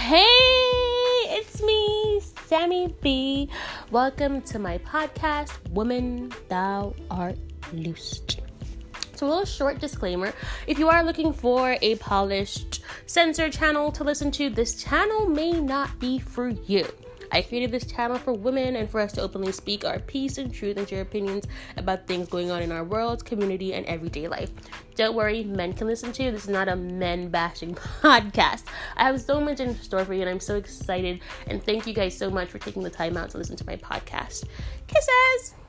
Hey, it's me, Sammy B. Welcome to my podcast, Woman, Thou Art Loosed. So a little short disclaimer, if you are looking for a polished, censored channel to listen to, this channel may not be for you. I created this channel for women and for us to openly speak our peace and truth and share opinions about things going on in our world, community, and everyday life. Don't worry, men can listen to. This is not a men-bashing podcast. I have so much in store for you, and I'm so excited. And thank you guys so much for taking the time out to listen to my podcast. Kisses!